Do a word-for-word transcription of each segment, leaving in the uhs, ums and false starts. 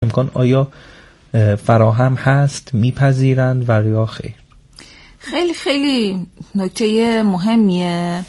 میکنن آیا فراهم هست، میپذیرند و یا خیر؟ خیلی خیلی نکته مهمیه،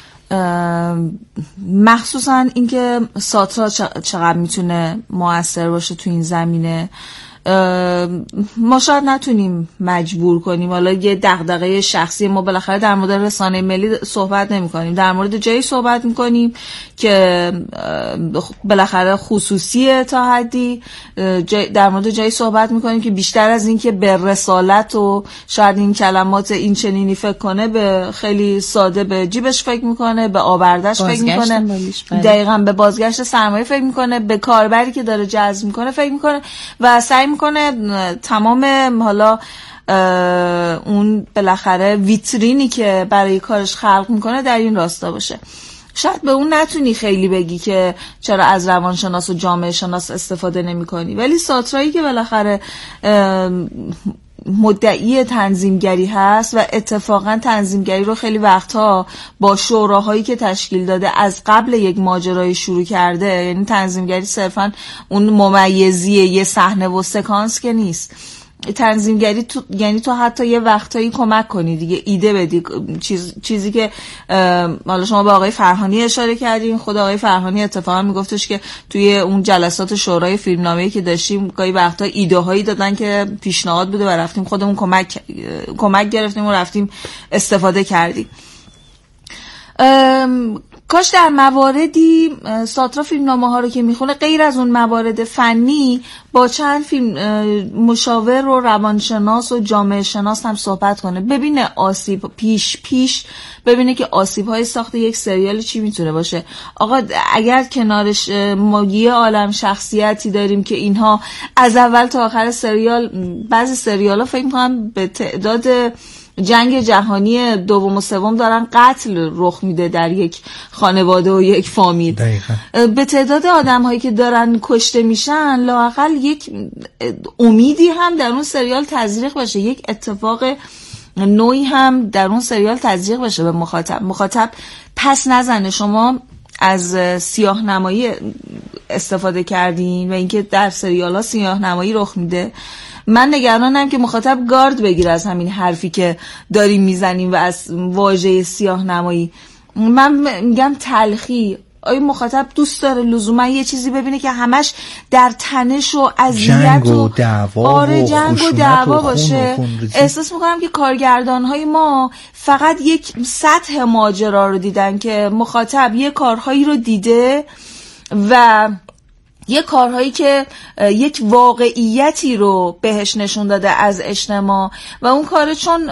مخصوصا اینکه ساترا چقدر میتونه موثر باشه تو این زمینه. ما شاید نتونیم مجبور کنیم، حالا یه دغدغه شخصی ما، بالاخره در مورد رسانه ملی صحبت نمی کنیم، در مورد جایی صحبت می کنیم که بالاخره خصوصیه تا حدی، در مورد جایی صحبت می کنیم که بیشتر از این که به رسالت و شاید این کلمات این چنینی فکر کنه، به خیلی ساده به جیبش فکر میکنه، به آوردش فکر میکنه، دقیقاً به بازگشت سرمایه فکر میکنه، به کاربری که داره جذب میکنه فکر میکنه و سعی میکنه تمام حالا اون بالاخره ویترینی که برای کارش خلق میکنه در این راستا باشه. شاید به اون نتونی خیلی بگی که چرا از روانشناس و جامعه شناس استفاده نمی کنی، ولی ساترایی که بالاخره مدعی تنظیمگری هست و اتفاقا تنظیمگری رو خیلی وقتها با شوراهایی که تشکیل داده از قبل یک ماجرای شروع کرده، یعنی تنظیمگری صرفا اون ممیزیه یه صحنه و سکانس که نیست. تنظیمگری تو، یعنی تو حتی یه وقتایی کمک کنی دیگه، ایده بدی، چیز، چیزی که حالا شما به آقای فرهانی اشاره کردین، خود آقای فرهانی اتفاقا میگفتش که توی اون جلسات شورای فیلمنامه‌ای که داشتیم گاهی وقتا ایده هایی دادن که پیشنهاد بوده و رفتیم خودمون کمک کمک گرفتیم و رفتیم استفاده کردیم. کاش در مواردی ساترا فیلمنامه ها رو که میخونه غیر از اون موارد فنی با چند فیلم مشاور و روانشناس و جامعه شناس هم صحبت کنه، ببینه آسیب پیش پیش ببینه که آسیب های ساخت یک سریال چی میتونه باشه. آقا اگر کنارش ما یه عالم شخصیتی داریم که اینها از اول تا آخر سریال، بعضی سریال ها فکر میکنم به تعداد جنگ جهانی دوم و سوم دارن قتل رخ میده در یک خانواده و یک فامیل، دقیقا. به تعداد آدم هایی که دارن کشته میشن لااقل یک امیدی هم در اون سریال تزریق بشه، یک اتفاق نوعی هم در اون سریال تزریق بشه به مخاطب. مخاطب پس نزنه. شما از سیاه نمایی استفاده کردین و اینکه در سریال ها سیاه نمایی رخ میده، من نگرانم که مخاطب گارد بگیره از همین حرفی که داریم میزنیم و از واژه سیاه نمایی. من میگم تلخی. آیا مخاطب دوست داره لزوما یه چیزی ببینه که همش در تنش و اذیت و دعوا آره و جنگ و دعوا باشه؟ احساس میکنم که کارگردان‌های ما فقط یک سطح ماجرا رو دیدن که مخاطب یه کارهایی رو دیده و یه کارهایی که یک واقعیتی رو بهش نشون داده از اجتماع و اون کار چون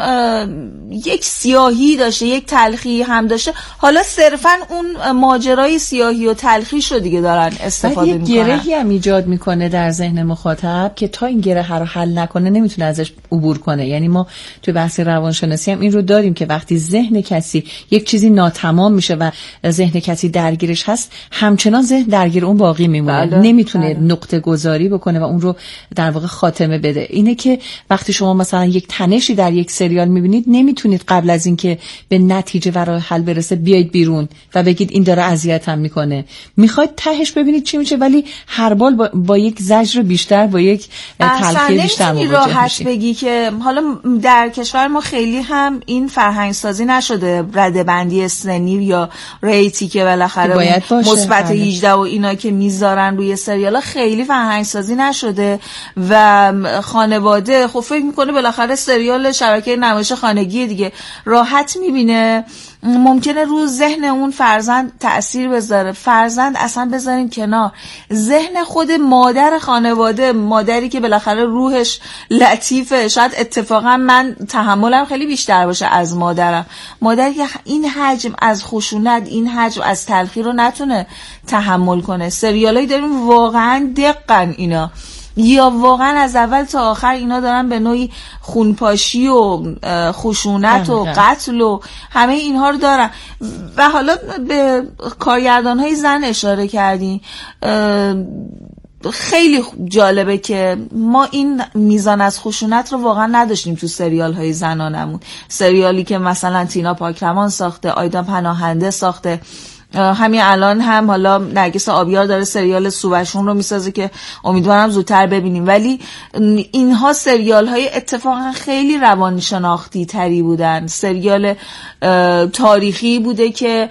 یک سیاهی داشته، یک تلخی هم داشته، حالا صرفا اون ماجرای سیاهی و تلخیش رو دیگه دارن استفاده میکنن. یه گرهی هم ایجاد میکنه در ذهن مخاطب که تا این گره رو حل نکنه نمیتونه ازش عبور کنه. یعنی ما توی بحث روانشناسی هم این رو داریم که وقتی ذهن کسی یک چیزی ناتمام میشه و ذهن کسی درگیرش هست، همچنان ذهن درگیر اون باقی میمونه، بله. نمیتونه بله. نقطه گذاری بکنه و اون رو در واقع خاتمه بده. اینه که وقتی شما مثلا یک تنشی در یک سریال میبینید، نمیتونید قبل از اینکه به نتیجه و راه حل برسه بیاید بیرون و بگید این داره اذیتم میکنه. میخواید تهش ببینید چی میشه، ولی هر بار با, با یک زجر بیشتر، با یک تلخی بیشتر مواجه میشید. راحت بگی که حالا در کشور ما خیلی هم این فرهنگ سازی نشده، ردبندی سنی یا ریتی که بالاخره مثبت هجده و اینا که میذارن روی سریالا خیلی فرهنگ سازی نشده و خانواده خب فکر میکنه بالاخره سریال شبکه نمایش خانگی دیگه راحت میبینه، ممکنه رو ذهن اون فرزند تأثیر بذاره. فرزند اصلا بذارین کنار، ذهن خود مادر خانواده، مادری که بالاخره روحش لطیفه، شاید اتفاقا من تحملم خیلی بیشتر باشه از مادرم، مادری که این حجم از خشونت، این حجم از تلخی رو نتونه تحمل کنه. سریالایی داریم واقعا دقن اینا، یا واقعا از اول تا آخر اینا دارن به نوعی خونپاشی و خشونت و قتل و همه اینها رو دارن. و حالا به کارگردان‌های زن اشاره کردیم، خیلی جالبه که ما این میزان از خشونت رو واقعا نداشتیم تو سریال های زنانمون. سریالی که مثلا تینا پاکرمان ساخته، آیدا پناهنده ساخته، همین الان هم حالا نرگس آبیار داره سریال سوبشون رو میسازه که امیدوارم زودتر ببینیم، ولی اینها سریال های اتفاقا خیلی روانشناختی تری بودن، سریال تاریخی بوده که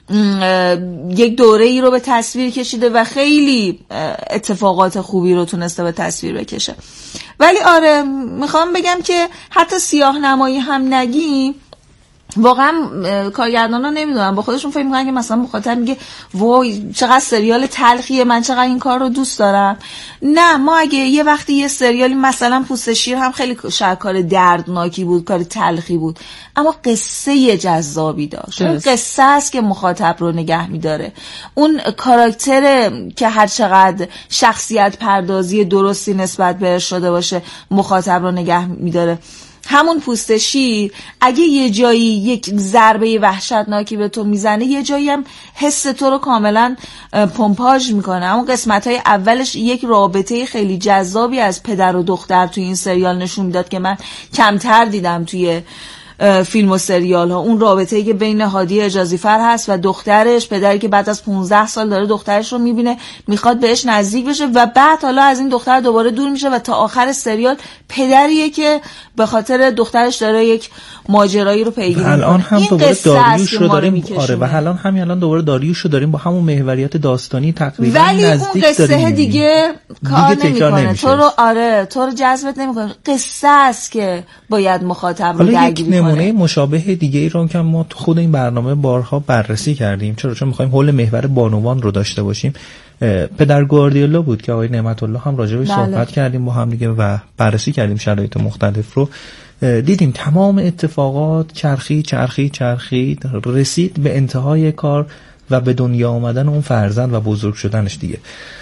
یک دوره ای رو به تصویر کشیده و خیلی اتفاقات خوبی رو تونسته به تصویر بکشه. ولی آره میخوام بگم که حتی سیاه نمایی هم نگیم، واقعا کارگردانا نمیدونم با خودشون فکر میکنن که مثلا مخاطب میگه وای چقدر سریال تلخیه، من چقدر این کار رو دوست دارم. نه، ما اگه یه وقتی یه سریالی مثلا پوست شیر هم خیلی شاید کار دردناکی بود، کار تلخی بود، اما قصه جذابی داشت. اون قصه است که مخاطب رو نگه میداره، اون کاراکتر که هر چقدر شخصیت پردازی درستی نسبت بهش شده باشه مخاطب رو نگه میداره. همون پوست شیر اگه یه جایی یک ضربه وحشتناکی به تو میزنه، یه جایی هم حس تو رو کاملا پمپاژ میکنه. اون قسمت‌های اولش یک رابطه خیلی جذابی از پدر و دختر توی این سریال نشون میداد که من کمتر دیدم توی فیلم و سریال ها. اون رابطه‌ای که بین هادی اجازیفر هست و دخترش، پدری که بعد از پانزده سال داره دخترش رو میبینه، میخواد بهش نزدیک بشه و بعد حالا از این دختر دوباره دور میشه و تا آخر سریال پدریه که به خاطر دخترش داره یک ماجرایی رو پیگیری میکنه. الان هم دوباره داریوش رو داریم، آره، و الان همین الان دوباره داریوش رو داریم با همون محوریت داستانی تقریبا ولی نزدیک اون قصه دیگه کار نمیکنه، تو رو آره تو رو جذبت نمیکنه. قصه است که باید مخاطب رو درگیر کنه. نمونه مشابه دیگه ای رو که ما تو خود این برنامه بارها بررسی کردیم، چرا چون می‌خوایم حول محور بانوان رو داشته باشیم. پدر گواردیولا بود که آقای نعمت الله هم راجع بهش صحبت کردیم با هم دیگه و بررسی کردیم شرایط مختلف رو. دیدیم تمام اتفاقات چرخی چرخی چرخی رسید به انتهای کار و به دنیا آمدن اون فرزند و بزرگ شدنش دیگه.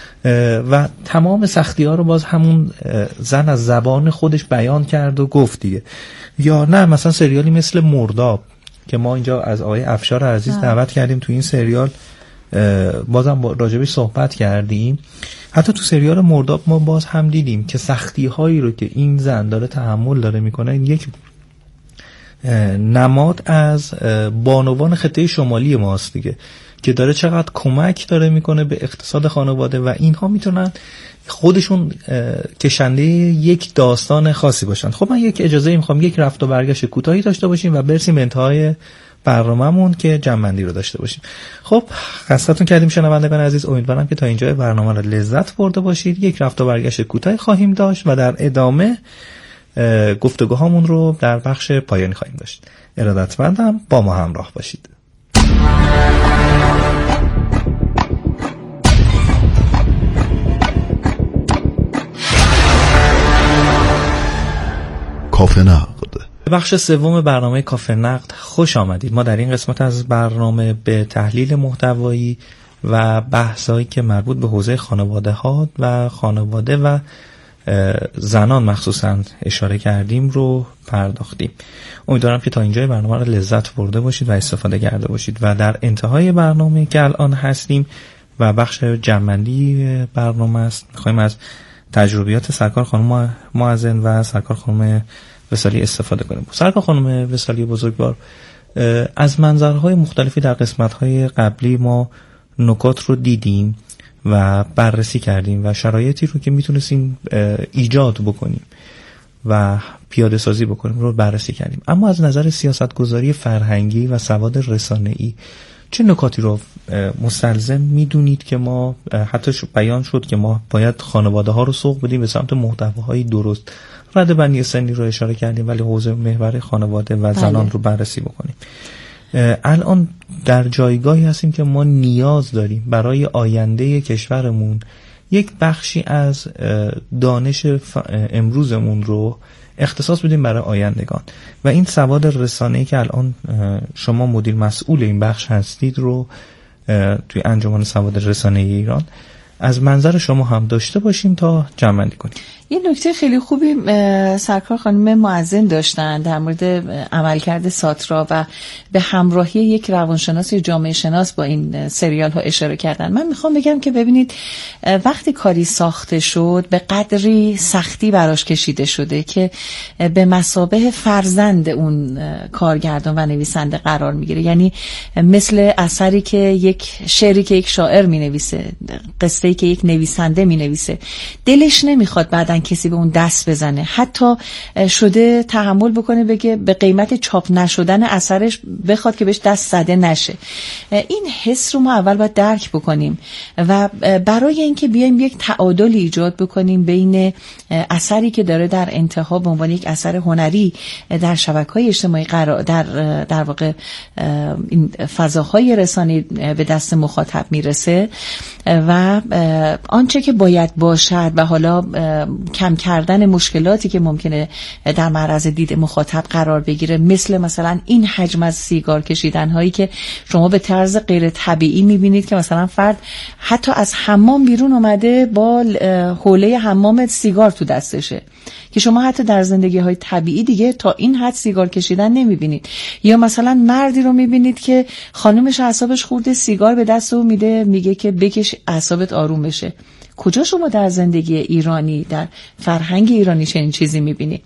و تمام سختی ها رو باز همون زن از زبان خودش بیان کرد و گفت دیگه. یا نه مثلا سریالی مثل مرداب که ما اینجا از آقای افشار عزیز دعوت کردیم تو این سریال، بازم راجبش صحبت کردیم. حتی تو سریال مرداب ما باز هم دیدیم که سختی هایی رو که این زن داره تحمل داره میکنه این یک نماد از بانوان خطه شمالی ماست دیگه، که داره چقدر کمک داره میکنه به اقتصاد خانواده و اینها میتونن خودشون کشنده یک داستان خاصی باشن. خب من یک اجازه میخوام یک رفت و برگشت کوتاهی داشته باشیم و برسیم به انتهای برنامه‌مون که جمع‌بندی رو داشته باشیم. خب خستتون کردیم شنوندگان عزیز، امیدوارم که تا اینجای برنامه رو لذت برده باشید. یک رفت و برگشت کوتاهی خواهیم داشت و در ادامه گفتگوهامون رو در بخش پایانی خواهیم داشت. ارادتمندم، با ما همراه باشید. کافه نقد. بخش سوم برنامه کافه نقد خوش آمدید. ما در این قسمت از برنامه به تحلیل محتوایی و بحثایی که مربوط به حوزه خانواده ها و خانواده و زنان مخصوصا اشاره کردیم رو پرداختیم. امیدوارم که تا اینجای برنامه رو لذت برده باشید و استفاده کرده باشید و در انتهای برنامه که الان هستیم و بخش جمع‌بندی برنامه است، می‌خوایم از تجربیات سرکار خانم معزن و سرکار خانم وصالی استفاده کنیم. سرکار خانم وصالی بزرگوار، از منظرهای مختلفی در قسمت‌های قبلی ما نکات رو دیدیم و بررسی کردیم و شرایطی رو که میتونستیم ایجاد بکنیم و پیاده سازی بکنیم رو بررسی کردیم. اما از نظر سیاستگذاری فرهنگی و سواد رسانه‌ای چه نکاتی رو مستلزم میدونید که ما حتی بیان شد که ما باید خانواده ها رو سوق بدیم به سمت محتواهای درست؟ رده بندی سنی رو اشاره کردیم ولی حوزه محور خانواده و زنان رو بررسی بکنیم. الان در جایگاهی هستیم که ما نیاز داریم برای آینده کشورمون یک بخشی از دانش امروزمون رو اختصاص بدیم برای آیندگان و این سواد رسانه‌ای که الان شما مدیر مسئول این بخش هستید رو توی انجمن سواد رسانه‌ای ایران از منظر شما هم داشته باشیم تا جمع‌بندی کنیم. یه نکته خیلی خوبی سرکار خانم معزن داشتن در مورد عملکرد ساترا و به همراهی یک روانشناس یا جامعه شناس با این سریال ها اشاره کردن. من میخوام بگم که ببینید وقتی کاری ساخته شد به قدری سختی براش کشیده شده که به مثابه فرزند اون کارگردان و نویسنده قرار میگیره. یعنی مثل اثری که یک شعری که یک شاعر مینویسه، قصه‌ای که یک نویسنده مینویسه، دلش نمیخواد بعدن کسی به اون دست بزنه، حتی شده تحمل بکنه بگه به قیمت چاپ نشدن اثرش بخواد که بهش دست زده نشه. این حس رو ما اول باید درک بکنیم و برای اینکه بیایم یک تعادل ایجاد بکنیم بین اثری که داره در انتها به عنوان یک اثر هنری در شبکه‌های اجتماعی قرار در در واقع این فضاهای رسانه‌ای به دست مخاطب میرسه و آنچه که باید باشد و حالا کم کردن مشکلاتی که ممکنه در معرض دید مخاطب قرار بگیره، مثل مثلا این حجم از سیگار کشیدن هایی که شما به طرز غیر طبیعی میبینید که مثلا فرد حتی از حمام بیرون اومده با حوله حمام سیگار تو دستشه که شما حتی در زندگی های طبیعی دیگه تا این حد سیگار کشیدن نمیبینید. یا مثلا مردی رو میبینید که خانومش اعصابش خورده، سیگار به دست او میده، میگه که بکش اعصابت آروم بشه. کجا شما در زندگی ایرانی، در فرهنگ ایرانی چنین چیزی میبینید؟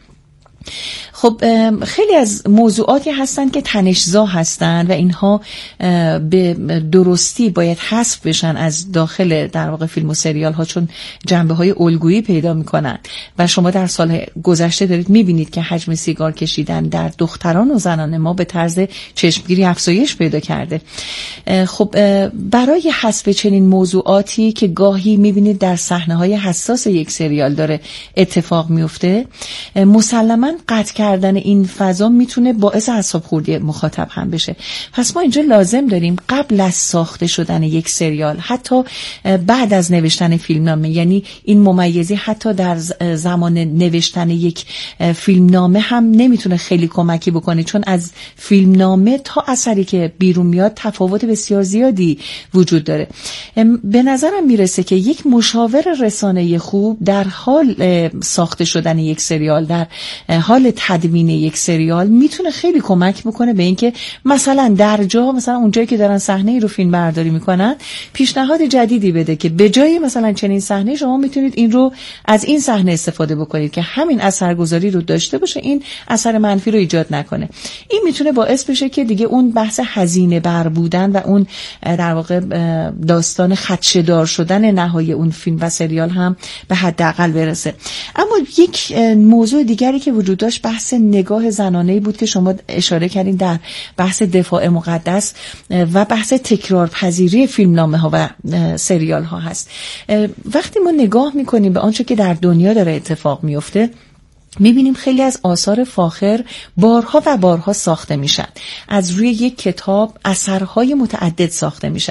خب خیلی از موضوعاتی هستن که تنش‌زا هستن و اینها به درستی باید حذف بشن از داخل در واقع فیلم و سریال ها، چون جنبه های الگویی پیدا میکنن و شما در سال گذشته دارید میبینید که حجم سیگار کشیدن در دختران و زنان ما به طرز چشمگیری افزایش پیدا کرده. خب برای حذف چنین موضوعاتی که گاهی میبینید در صحنه‌های حساس یک سریال داره اتفاق میفته، مسلماً قطع کردن این فضا میتونه باعث اعصاب خوردی مخاطب هم بشه. پس ما اینجا لازم داریم قبل از ساخته شدن یک سریال، حتی بعد از نوشتن فیلمنامه، یعنی این ممیزی حتی در زمان نوشتن یک فیلمنامه هم نمیتونه خیلی کمکی بکنه، چون از فیلمنامه تا اثری که بیرون میاد تفاوت بسیار زیادی وجود داره. به نظرم میرسه که یک مشاور رسانه‌ای خوب در حال ساخته شدن یک سریال، در حال تدوین یک سریال میتونه خیلی کمک بکنه به اینکه مثلا در جا مثلا اونجایی که دارن صحنه ای رو فیلم برداری میکنن پیشنهاد جدیدی بده که به جای مثلا چنین صحنه شما میتونید این رو از این صحنه استفاده بکنید که همین اثرگذاری رو داشته باشه، این اثر منفی رو ایجاد نکنه. این میتونه باعث بشه که دیگه اون بحث هزینه بر بودن و اون در واقع داستان خدشه‌دار شدن نهایی اون فیلم و سریال هم به حداقل برسه. اما یک موضوع دیگری که وجود داشت بحث نگاه زنانه‌ای بود که شما اشاره کردین در بحث دفاع مقدس و بحث تکرارپذیری فیلمنامه ها و سریال ها هست. وقتی ما نگاه میکنیم به آنچه که در دنیا داره اتفاق میفته، میبینیم خیلی از آثار فاخر بارها و بارها ساخته میشن، از روی یک کتاب اثرهای متعدد ساخته میشن.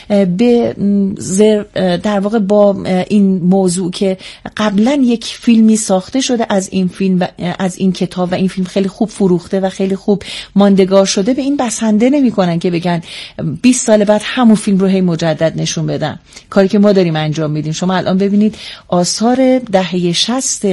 به در واقع با این موضوع که قبلا یک فیلمی ساخته شده از این فیلم و از این کتاب و این فیلم خیلی خوب فروخته و خیلی خوب ماندگار شده، به این بسنده نمیکنن که بگن بیست سال بعد همون فیلم رو هی مجدد نشون بدن. کاری که ما داریم انجام میدیم. شما الان ببینید آثار دهه شصت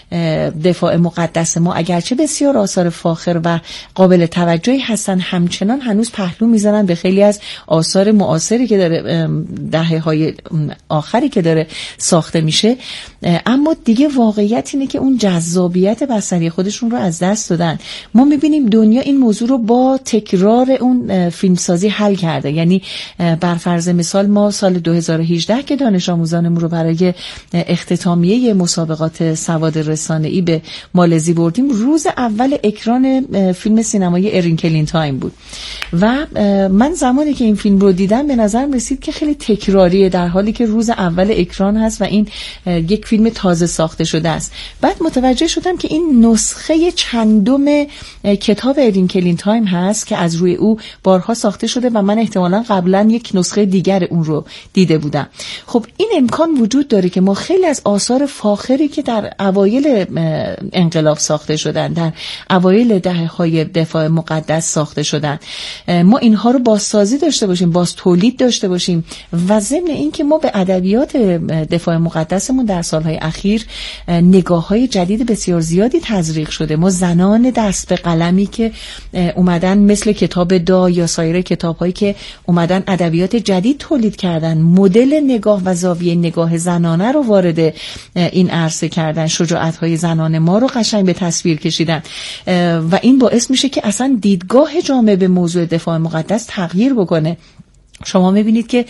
دفاع مقدس ما اگرچه بسیار آثار فاخر و قابل توجهی هستن، همچنان هنوز پهلو میزنن به خیلی از آثار معاصری که داره دهه‌های آخری که داره ساخته میشه. اما دیگه واقعیت اینه که اون جذابیت بصری خودشون رو از دست دادن. ما میبینیم دنیا این موضوع رو با تکرار اون فیلمسازی حل کرده. یعنی بر فرض مثال ما سال دو هزار و هجده که دانش آموزانمون رو برای اختتامیه مسابقات سواد رسانه‌ای به مالزی بردیم، روز اول اکران فیلم سینمایی ارین کلین تایم بود و من زمانی که این فیلم رو دیدم به نظرم رسید که خیلی تکراریه، در حالی که روز اول اکران هست و این یک فیلم تازه ساخته شده است. بعد متوجه شدم که این نسخه چندم کتاب ارین کلین تایم هست که از روی او بارها ساخته شده و من احتمالاً قبلا یک نسخه دیگر اون رو دیده بودم. خب این امکان وجود داره که ما خیلی از آثار فاخری که در اوایل انقلاب ساخته شدن، در اوایل دهه‌های دفاع مقدس ساخته شدن. ما اینها رو بازسازی داشته باشیم، باز تولید داشته باشیم و ضمن این که ما به ادبیات دفاع مقدسمون در سالهای اخیر نگاه‌های جدید بسیار زیادی تزریق شده. ما زنان دست به قلمی که اومدن مثل کتاب دا یا سایر کتاب‌هایی که اومدن ادبیات جدید تولید کردن، مدل نگاه و زاویه نگاه زنانه رو وارد این عرصه کردن، شجاعت‌های زنان ما رو قشنگ به تصویر کشیدن و این باعث میشه که اصلا دیدگاه جامعه به موضوع دفاع مقدس تغییر بکنه. شما میبینید که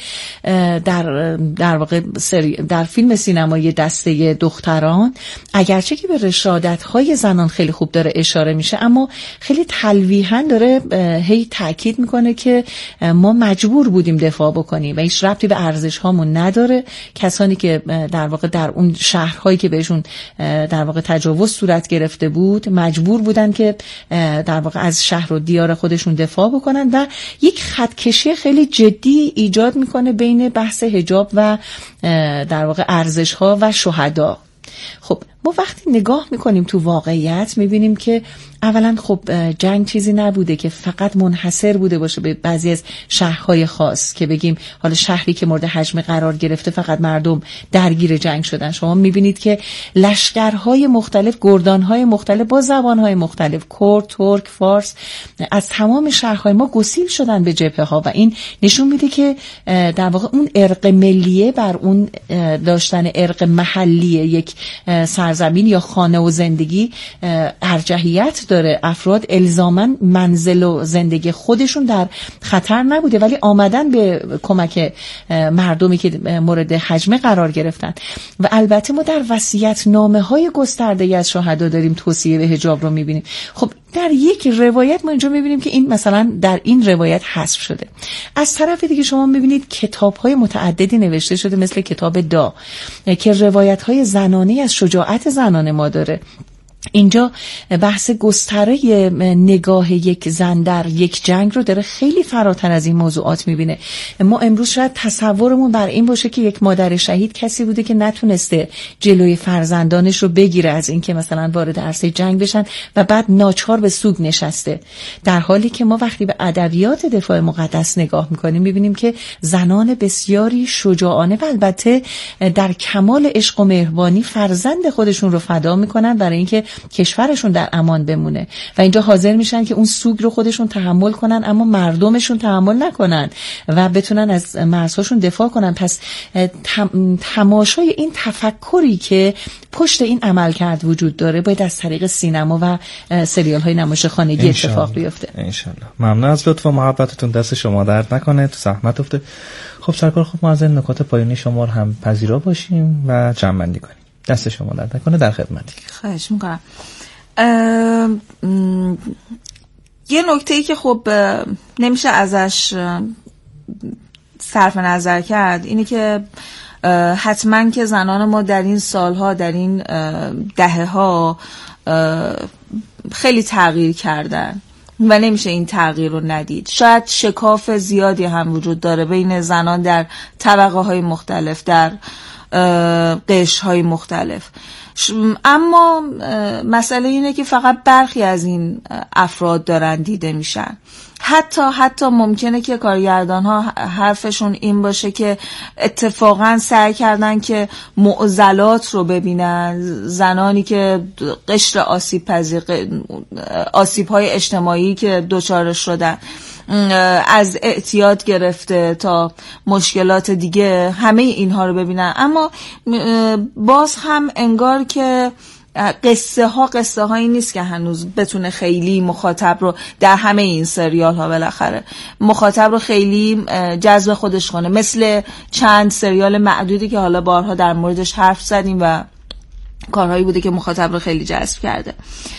در در واقع در فیلم سینمایی دسته دختران اگرچه که به رشادت‌های زنان خیلی خوب داره اشاره میشه، اما خیلی تلویحاً داره هی تاکید میکنه که ما مجبور بودیم دفاع بکنیم و هیچ ربطی به ارزش هامون نداره. کسانی که در واقع در اون شهرهایی که بهشون در واقع تجاوز صورت گرفته بود مجبور بودن که در واقع از شهر و دیار خودشون دفاع بکنن و یک خطکشی خیلی جدی ایجاد میکنه بین بحث حجاب و در واقع ارزش ها و شهدا. خب ما وقتی نگاه میکنیم تو واقعیت میبینیم که اولا خب جنگ چیزی نبوده که فقط منحصر بوده باشه به بعضی از شهرهای خاص که بگیم حالا شهری که مورد هجمه قرار گرفته فقط مردم درگیر جنگ شدن. شما میبینید که لشکرهای مختلف، گردانهای مختلف با زبانهای مختلف، کرد، ترک، فارس، از تمام شهرهای ما گسیل شدن به جبهه ها و این نشون میده که در واقع اون ارق ملیه بر اون داشتن ارق محلی یک سرزمین یا خانه و زندگی ارجحیت داره. افراد الزاماً منزل و زندگی خودشون در خطر نبوده ولی آمدن به کمک مردمی که مورد هجمه قرار گرفتن. و البته ما در وصیت‌نامه‌های گسترده‌ای از شهدا داریم توصیه به حجاب رو می‌بینیم. خب در یک روایت ما اینجا می‌بینیم که این مثلا در این روایت حذف شده. از طرف دیگه شما می‌بینید کتاب‌های متعددی نوشته شده مثل کتاب دا که روایت‌های زنانه از شجاعت زنان ما داره. اینجا بحث گستره نگاه یک زن در یک جنگ رو داره خیلی فراتر از این موضوعات میبینه. ما امروز شاید تصورمون بر این باشه که یک مادر شهید کسی بوده که نتونسته جلوی فرزندانش رو بگیره از اینکه مثلا وارد عرصه جنگ بشن و بعد ناچار به سوگ نشسته، در حالی که ما وقتی به ادبیات دفاع مقدس نگاه میکنیم میبینیم که زنان بسیاری شجاعانه و البته در کمال عشق و مهربانی فرزند خودشون رو فدا میکنن برای اینکه کشورشون در امان بمونه و اینجا حاضر میشن که اون سوگ رو خودشون تحمل کنن اما مردمشون تحمل نکنن و بتونن از مرزهاشون دفاع کنن. پس تماشای این تفکری که پشت این عمل کرد وجود داره باید از طریق سینما و سریال های نمایش خانگی اتفاق بیفته. انشالله. ممنون از لطف و محبتتون، دست شما درد نکنه، تو زحمت افته. خب سرکار، خب ما از این نکات پایانی شما رو هم پذیرا باشیم و جمع بندی کنیم. دست شما درد نکنه، در خدمتی. خواهش میکنم. یه نکته‌ای که خب نمیشه ازش صرف نظر کرد اینه که حتما که زنان ما در این سالها، در این دهه‌ها خیلی تغییر کردن و نمیشه این تغییر رو ندید. شاید شکاف زیادی هم وجود داره بین زنان در طبقه های مختلف، در قشرهای مختلف، اما مسئله اینه که فقط برخی از این افراد دارن دیده میشن. حتی حتی ممکنه که کارگردان ها حرفشون این باشه که اتفاقا سعی کردن که معضلات رو ببینن، زنانی که قشر آسیب پذیر، آسیب های اجتماعی که دچار شدن، از اعتیاد گرفته تا مشکلات دیگه، همه اینها رو ببینن. اما باز هم انگار که قصه ها قصه هایی نیست که هنوز بتونه خیلی مخاطب رو، در همه این سریال ها بالاخره مخاطب رو خیلی جذب خودش کنه، مثل چند سریال معدودی که حالا بارها در موردش حرف زدیم و کارهایی بوده که مخاطب رو خیلی جذب کرده.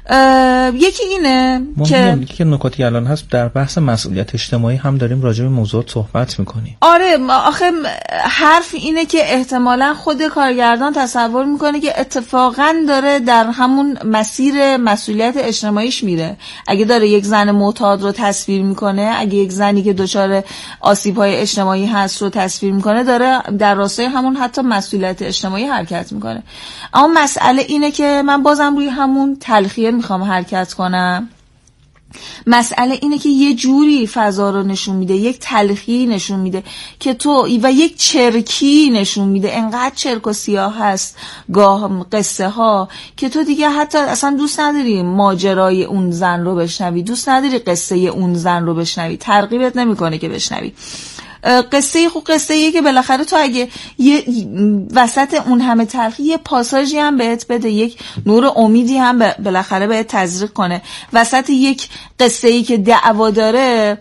یکی اینه که که نکاتی الان هست در بحث مسئولیت اجتماعی هم داریم راجع به موضوعات صحبت میکنیم. آره آخه حرف اینه که احتمالاً خود کارگردان تصور میکنه که اتفاقاً داره در همون مسیر مسئولیت اجتماعیش میره. اگه داره یک زن معتاد رو تصویر میکنه، اگه یک زنی که دچار آسیب‌های اجتماعی هست رو تصویر میکنه، داره در راستای همون حتی مسئولیت اجتماعی حرکت میکنه. اما مسئله اینه که من بازم روی همون تلخیه میخوام حرکت کنم. مسئله اینه که یه جوری فضا رو نشون میده، یک تلخی نشون میده که تو و یک چرکی نشون میده، انقدر چرک و سیاه هست گاه قصه ها که تو دیگه حتی اصلا دوست نداری ماجرای اون زن رو بشنوی، دوست نداری قصه اون زن رو بشنوی، ترغیبت نمیکنه که بشنوی. قصه خوب قصه ایه که بالاخره تو اگه یه وسط اون همه تلخی یه پاساژی هم بهت بده، یک نور امیدی هم بالاخره بهت تزریق کنه. وسط یک قصه ای که دعوا داره،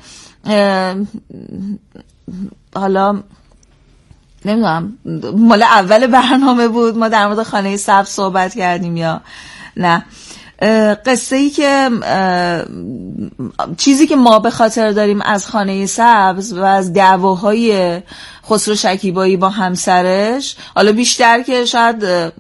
حالا نمیدونم مال اول برنامه بود ما در مورد خانه سبز صحبت کردیم یا نه، قصه ای که چیزی که ما به خاطر داریم از خانه سبز و از دعواهای خسرو شکیبایی با همسرش، حالا بیشتر که شاید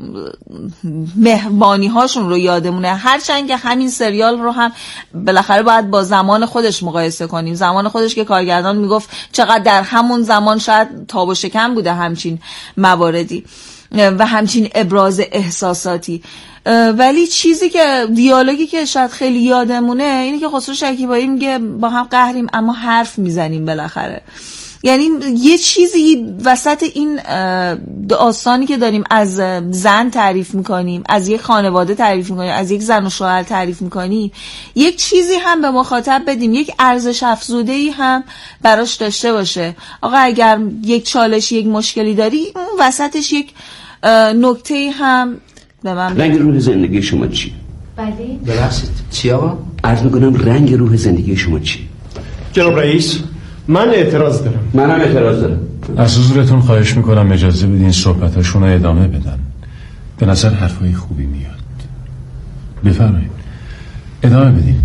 مهربانی هاشون رو یادمونه، هرچند که همین سریال رو هم بالاخره باید با زمان خودش مقایسه کنیم. زمان خودش که کارگردان میگفت چقدر در همون زمان شاید تاب و شکم بوده همچین مواردی و همچین ابراز احساساتی. ولی چیزی که دیالوگی که شاید خیلی یادمونه اینه که خسرو شکیبایی میگه با هم قهریم اما حرف میزنیم بالاخره. یعنی یه چیزی وسط این داستانی که داریم از زن تعریف میکنیم، از یک خانواده تعریف میکنیم، از یک زن و شوهر تعریف میکنیم، یک چیزی هم به مخاطب بدیم، یک ارزش افزوده‌ای هم براش داشته باشه. آقا اگر یک چالش، یک مشکلی داری، اون وسطش یک نکته‌ای هم به من. رنگ روح زندگی شما چی؟ بله. ببخشید چی آقا؟ عرض میکنم رنگ روح زندگی شما چی؟ جناب رئیس من اعتراض دارم. منم اعتراض دارم. از حضورتون خواهش میکنم اجازه بدین صحبتاشون رو ادامه بدن. به نظر حرفای خوبی میاد. بفرمایید ادامه بدین.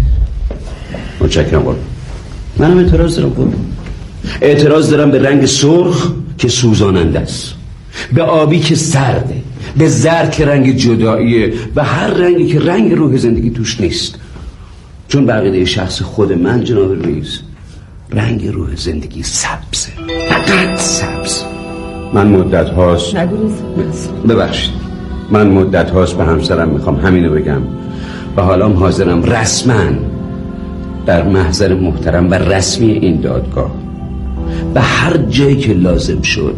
متشکرم قربان. منم اعتراض دارم قربان. اعتراض دارم به رنگ سرخ که سوزاننده است، به آبی که سرده، به زرد که رنگ جداییه و هر رنگی که رنگ روح زندگی توش نیست. چون بقیده شخص خود من جناب رئیس رنگ روح زندگی سبزه، فقط سبز. من مدت هاست ببخشید من مدت هاست به همسرم میخوام همینو بگم و حالا حاضرم رسما در محضر محترم و رسمی این دادگاه به هر جایی که لازم شد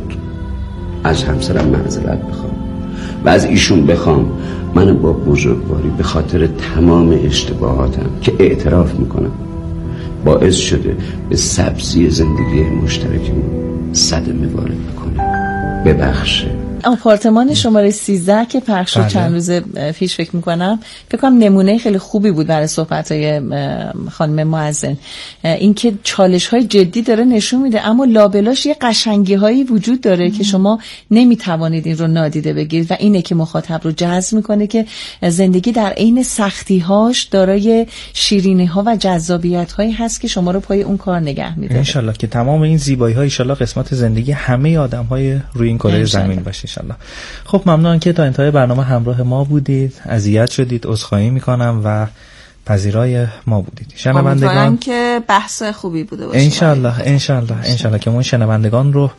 از همسرم معذرت بخوام و از ایشون بخوام من با بزرگواری به خاطر تمام اشتباهاتم که اعتراف میکنم باعث شده به سبزی زندگی مشترکمون صدمه وارد بکنه، ببخشه. آپارتمان شماره سیزده که پخش شد چند روز پیش فکر میکنم فکر کنم نمونه خیلی خوبی بود برای صحبت‌های خانم معزن. این که چالش‌های جدی داره نشون میده اما لابلاش یه قشنگی‌هایی وجود داره ام. که شما نمیتوانید این رو نادیده بگیرید و اینه که مخاطب رو جذب میکنه که زندگی در عین سختی‌هاش دارای شیرینی‌ها و جذابیت‌هایی هست که شما رو پای اون کار نگه می‌داره. ان شاءالله که تمام این زیبایی‌ها ان شاءالله قسمت زندگی همه آدم‌های روی این کره زمین باشه. انشالله. خب ممنون که تا انتهای برنامه همراه ما بودید، اذیت شدید، عذرخواهی میکنم و پذیرای ما بودید. شنوندگان که بحث خوبی بوده باشه. انشالله انشالله انشالله که ما شنوندگان رو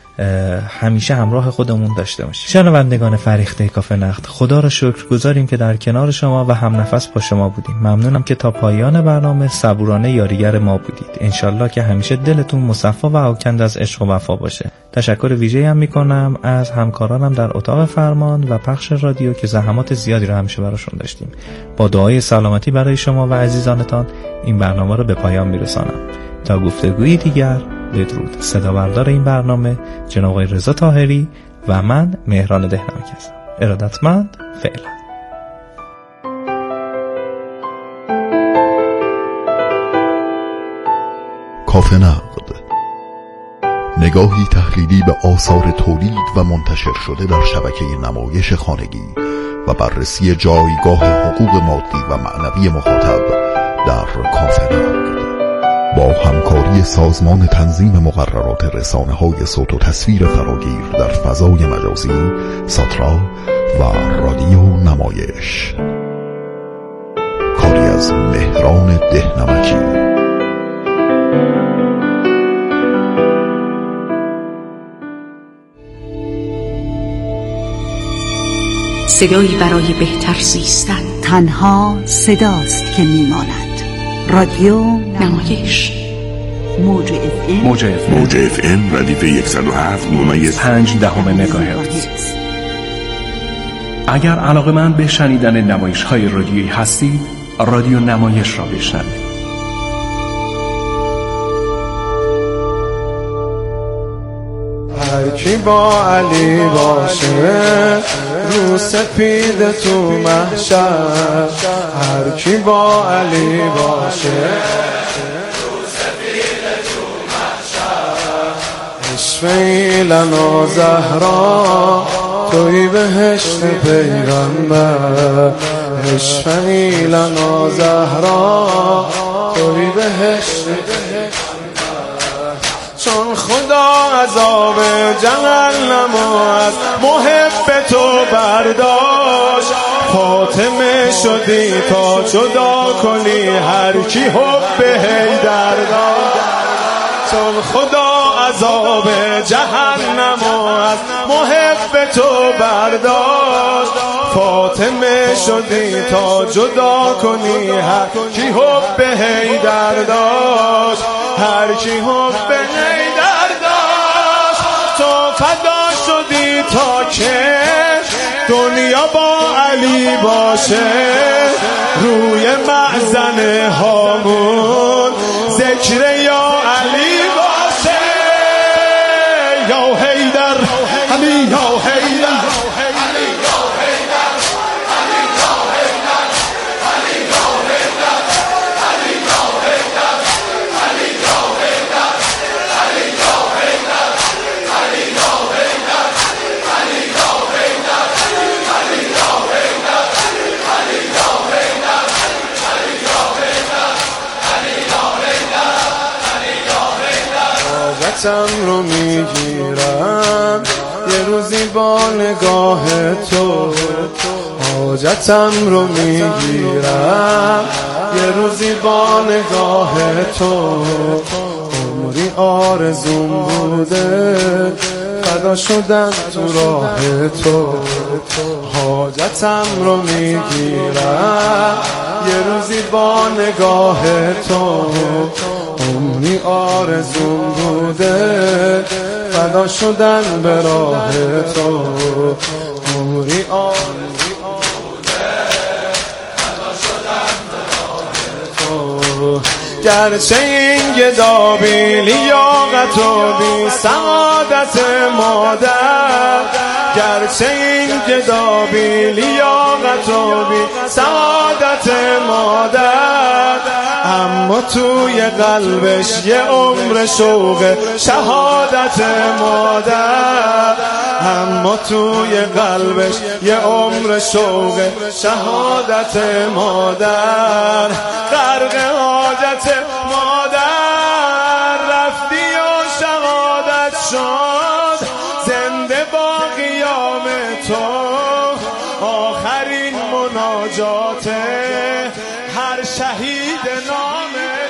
همیشه همراه خودمون داشته باشیم. شنوندگان فریخته کافه نقد، خدا را شکر گذاریم که در کنار شما و هم نفس با شما بودیم. ممنونم که تا پایان برنامه صبورانه یاریگر ما بودید. انشالله که همیشه دلتون مصفا و آکنده از عشق و وفا باشه. تشکر ویژه‌ای هم میکنم از همکارانم در اتاق فرمان و پخش رادیو که زحمات زیادی رو همیشه براشون داشتیم. با دعای سلامتی برای شما و عزیزانتان این برنامه رو به پایان میرسانم. تا گفتگویی دیگر بدرود. صدا بردار این برنامه جناب آقای رضا طاهری و من مهران دهناک هستم. ارادتمند. فعلا. کافه نقد، نگاهی تحلیلی به آثار تولید و منتشر شده در شبکه نمایش خانگی و بررسی جایگاه حقوق مادی و معنوی مخاطب در کافه نقد با همکاری سازمان تنظیم مقررات رسانه‌های صوت و تصویر فراگیر در فضای مجازی ساترا و رادیو نمایش. کاری از مهران دهنمکی. صدایی برای بهتر زیستن. تنها صداست که میماند. رادیو نمایش. موج اف ام موج اف ام موج اف ام ردیف صد و هفت ممیز پنج دهم مگاهرتز. اگر علاقه‌مند به شنیدن نمایش‌های رادیویی هستید، رادیو نمایش را بشنوید. هر کی با علی باشه رو سپید تو محشر، هر کی با علی باشه رو سپید تو محشر، عشق ایلن و زهرا توی بهشت پیغمبر، عشق ایلن و زهرا توی بهشت پیغمبر. چون خدا عذاب جهنم از محب تو برداشت، فاطمه شدی تا جدا کنی هر کی حب حیدر داشت. چون خدا عذاب جهنم از محب تو برداشت، فاطمه شدی تا جدا کنی هر کی حب حیدر داشت، هر کی حب حیدر داشت. تو فدا شدی تا که دنیا با علی باشه، روی معزن هامون ذکر یا علی باشه. یا حیدر علی یا حیدر حاجتم رو میگیرم یه روزی با نگاه تو، حاجتم رو میگیرم یه روزی با نگاه تو. عمری آرزوم بوده فدا شدن تو راه تو، حاجتم رو میگیرم یه روزی با نگاه تو. عمری آرزوم بوده فدا شدن به راه تو، عمری آرزوم بوده فدا شدن به راه تو. گرچه این گدا بی لیاقت و بی سعادت مادر، گرچه این گدا بی لیاقت و بی سعادت مادر، اما توی قلبش یه عمر شوق شهادت مادر، اما توی قلبش یه عمر شوق شهادت مادر. غرق حاجت مادر رفتی و شهادت شد، زنده با قیام تو آخرین مناجات هر شهید نام